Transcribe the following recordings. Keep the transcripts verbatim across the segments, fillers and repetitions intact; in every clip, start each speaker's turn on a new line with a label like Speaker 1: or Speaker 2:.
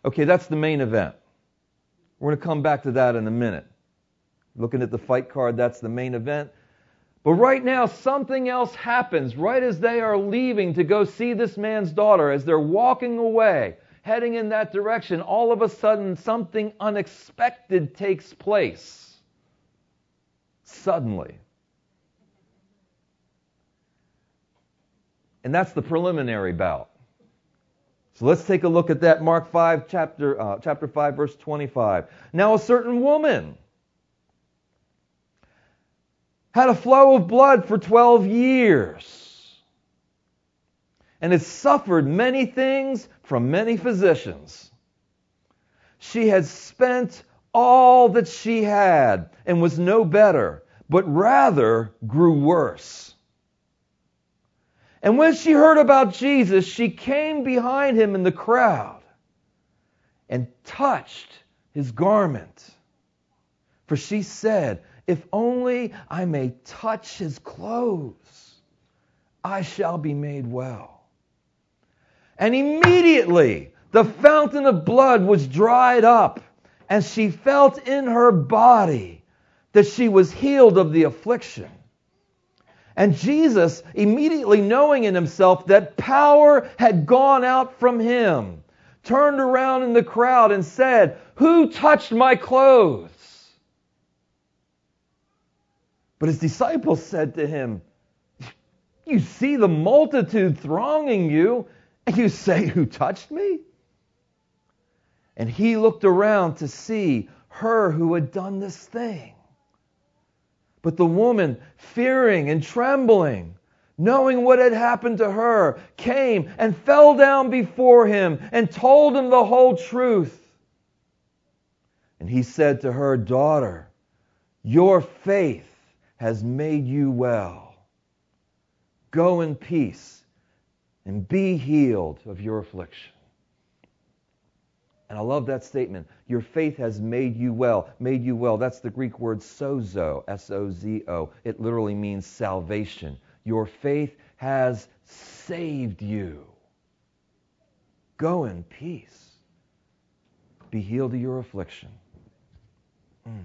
Speaker 1: Okay, that's the main event. We're going to come back to that in a minute. Looking at the fight card, that's the main event. But right now, something else happens right as they are leaving to go see this man's daughter. As they're walking away, heading in that direction, all of a sudden, something unexpected takes place. Suddenly. And that's the preliminary bout. So let's take a look at that. Mark five, chapter, uh, chapter five, verse twenty-five. Now a certain woman had a flow of blood for twelve years and had suffered many things from many physicians. She had spent all that she had and was no better, but rather grew worse. And when she heard about Jesus, she came behind him in the crowd and touched his garment. For she said, "If only I may touch his clothes, I shall be made well." And immediately the fountain of blood was dried up, and she felt in her body that she was healed of the affliction. And Jesus, immediately knowing in himself that power had gone out from him, turned around in the crowd and said, "Who touched my clothes?" But his disciples said to him, "You see the multitude thronging you, and you say, 'Who touched me?'" And he looked around to see her who had done this thing. But the woman, fearing and trembling, knowing what had happened to her, came and fell down before him and told him the whole truth. And he said to her, "Daughter, your faith has made you well. Go in peace and be healed of your affliction." And I love that statement. Your faith has made you well. Made you well. That's the Greek word sozo, S O Z O. It literally means salvation. Your faith has saved you. Go in peace. Be healed of your affliction. Mm.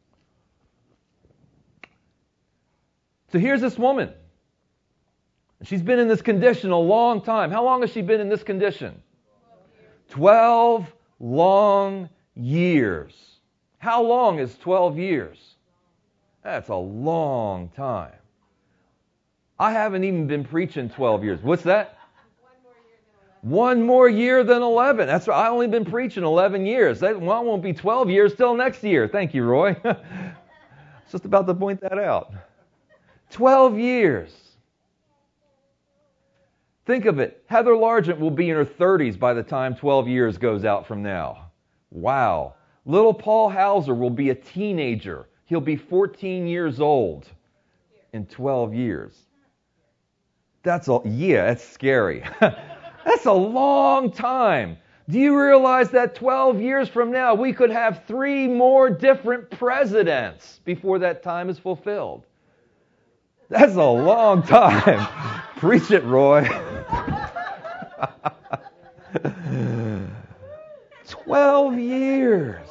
Speaker 1: So here's this woman. She's been in this condition a long time. How long has she been in this condition? Twelve long years. How long is twelve years? That's a long time. I haven't even been preaching twelve years. What's that? One more year than eleven. That's right. I've only been preaching eleven years. That well, won't be twelve years till next year. Thank you, Roy. Just about to point that out. twelve years. Think of it. Heather Largent will be in her thirties by the time twelve years goes out from now. Wow. Little Paul Hauser will be a teenager. He'll be fourteen years old in twelve years. That's a, yeah, that's scary. That's a long time. Do you realize that twelve years from now, we could have three more different presidents before that time is fulfilled? That's a long time. Preach it, Roy. Twelve years.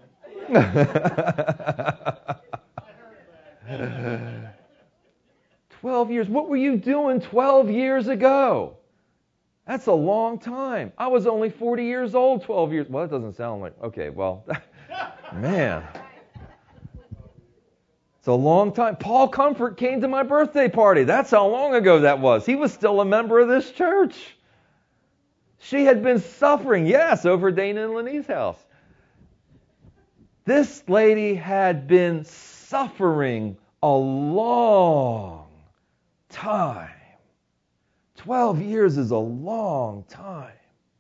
Speaker 1: Twelve years. What were you doing twelve years ago? That's a long time. I was only forty years old twelve years. Well, that doesn't sound like... Okay, well, man. It's a long time. Paul Comfort came to my birthday party. That's how long ago that was. He was still a member of this church. She had been suffering, yes, over Dana and Lenny's house. This lady had been suffering a long time. Twelve years is a long time.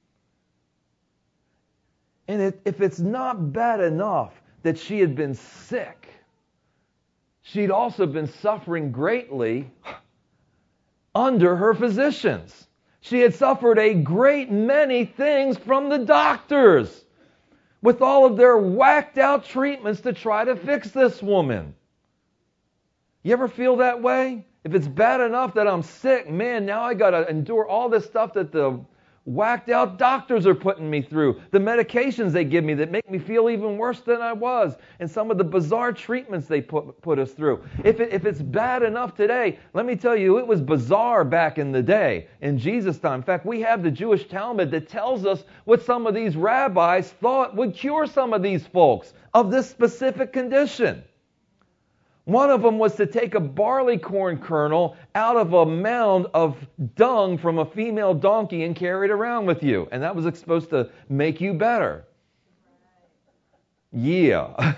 Speaker 1: And it, if it's not bad enough that she had been sick, she'd also been suffering greatly under her physicians. She had suffered a great many things from the doctors with all of their whacked out treatments to try to fix this woman. You ever feel that way? If it's bad enough that I'm sick, man, now I got to endure all this stuff that the whacked out doctors are putting me through, the medications they give me that make me feel even worse than I was, and some of the bizarre treatments they put, put us through. If, it, if it's bad enough today, let me tell you, it was bizarre back in the day, in Jesus' time. In fact, we have the Jewish Talmud that tells us what some of these rabbis thought would cure some of these folks of this specific condition. One of them was to take a barley corn kernel out of a mound of dung from a female donkey and carry it around with you. And that was supposed to make you better. Yeah.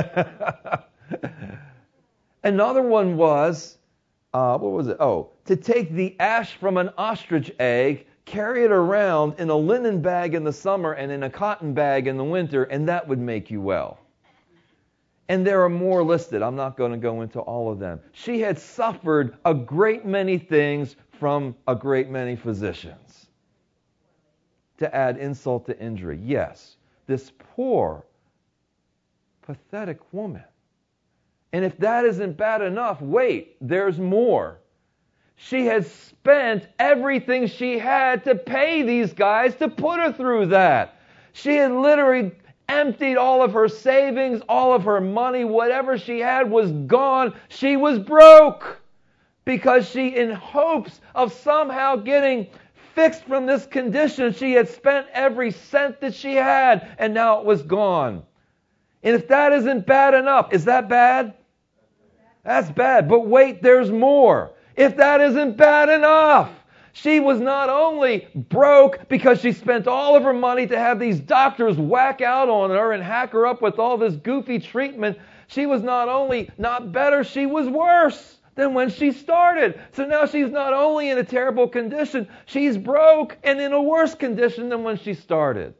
Speaker 1: Another one was, uh, what was it? Oh, to take the ash from an ostrich egg, carry it around in a linen bag in the summer and in a cotton bag in the winter, and that would make you well. And there are more listed. I'm not going to go into all of them. She had suffered a great many things from a great many physicians. To add insult to injury. Yes, this poor, pathetic woman. And if that isn't bad enough, wait, there's more. She had spent everything she had to pay these guys to put her through that. She had literally emptied all of her savings, all of her money, whatever she had was gone. She was broke because she, in hopes of somehow getting fixed from this condition, she had spent every cent that she had, and now it was gone. And if that isn't bad enough, is that bad? That's bad. But wait, there's more. If that isn't bad enough, she was not only broke because she spent all of her money to have these doctors whack out on her and hack her up with all this goofy treatment. She was not only not better, she was worse than when she started. So now she's not only in a terrible condition, she's broke and in a worse condition than when she started.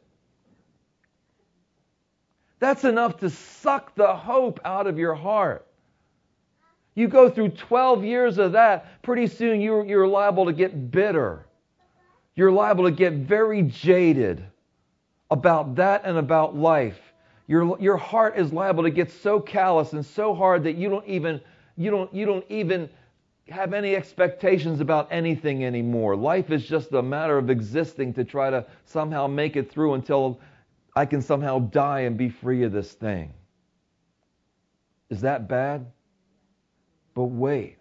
Speaker 1: That's enough to suck the hope out of your heart. You go through twelve years of that, pretty soon you're, you're liable to get bitter. You're liable to get very jaded about that and about life. Your, your heart is liable to get so callous and so hard that you don't even you don't you don't even have any expectations about anything anymore. Life is just a matter of existing to try to somehow make it through until I can somehow die and be free of this thing. Is that bad? But wait,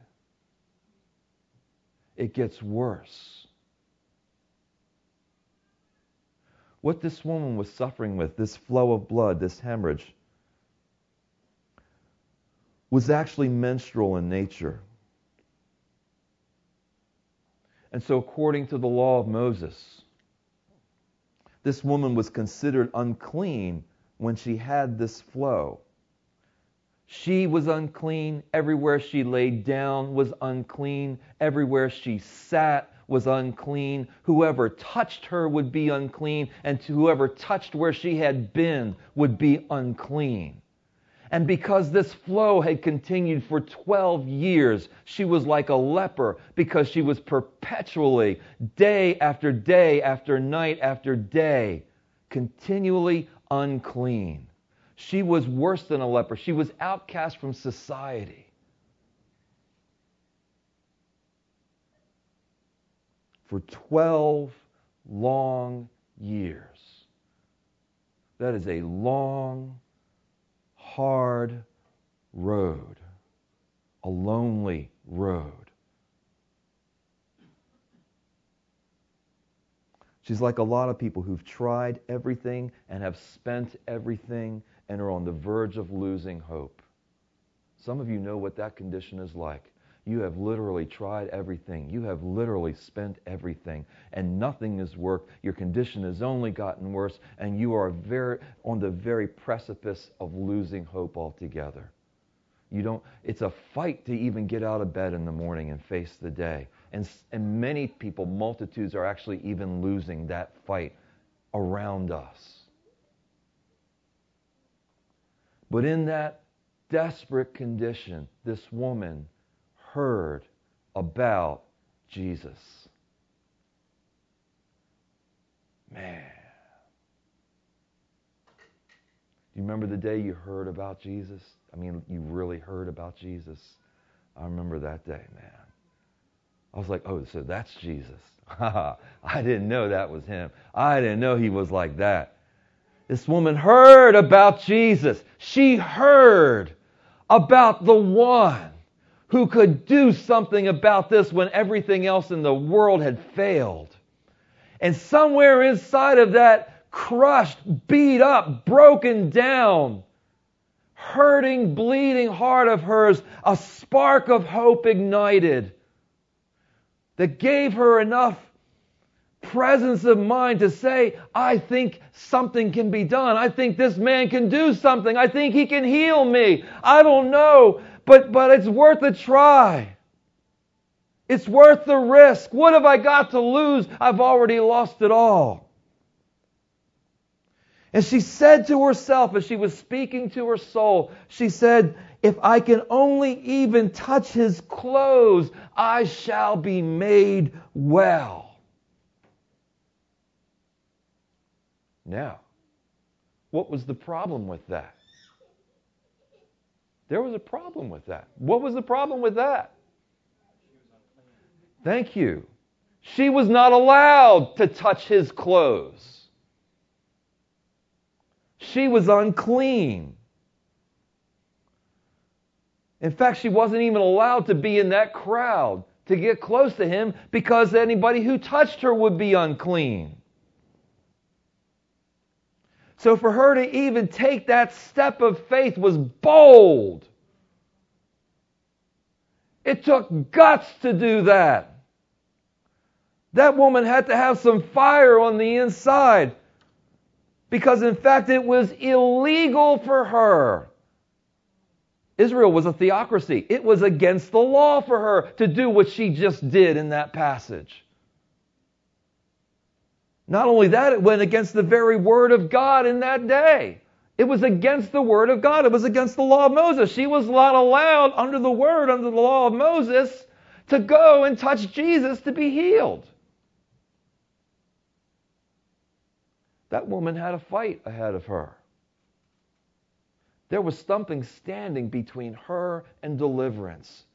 Speaker 1: it gets worse. What this woman was suffering with, this flow of blood, this hemorrhage, was actually menstrual in nature. And so according to the law of Moses, this woman was considered unclean when she had this flow. She was unclean. Everywhere she laid down was unclean. Everywhere she sat was unclean. Whoever touched her would be unclean, and whoever touched where she had been would be unclean. And because this flow had continued for twelve years, she was like a leper because she was perpetually, day after day after night after day, continually unclean. She was worse than a leper. She was outcast from society. For twelve long years. That is a long, hard road. A lonely road. She's like a lot of people who've tried everything and have spent everything and are on the verge of losing hope. Some of you know what that condition is like. You have literally tried everything. You have literally spent everything, and nothing has worked. Your condition has only gotten worse, and you are very on the very precipice of losing hope altogether. You don't. It's a fight to even get out of bed in the morning and face the day. And, and many people, multitudes, are actually even losing that fight around us. But in that desperate condition, this woman heard about Jesus. Man. Do you remember the day you heard about Jesus? I mean, you really heard about Jesus? I remember that day, man. I was like, oh, so that's Jesus. I didn't know that was him. I didn't know he was like that. This woman heard about Jesus. She heard about the one who could do something about this when everything else in the world had failed. And somewhere inside of that crushed, beat up, broken down, hurting, bleeding heart of hers, a spark of hope ignited that gave her enough presence of mind to say, I think something can be done. I think this man can do something. I think he can heal me. I don't know, but, but it's worth a try. It's worth the risk. What have I got to lose? I've already lost it all. And she said to herself as she was speaking to her soul, she said, if I can only even touch his clothes, I shall be made well. Now, what was the problem with that? There was a problem with that. What was the problem with that? Thank you. She was not allowed to touch his clothes. She was unclean. In fact, she wasn't even allowed to be in that crowd to get close to him because anybody who touched her would be unclean. So for her to even take that step of faith was bold. It took guts to do that. That woman had to have some fire on the inside because, in fact, it was illegal for her. Israel was a theocracy. It was against the law for her to do what she just did in that passage. Not only that, it went against the very word of God in that day. It was against the word of God. It was against the law of Moses. She was not allowed under the word, under the law of Moses, to go and touch Jesus to be healed. That woman had a fight ahead of her. There was something standing between her and deliverance.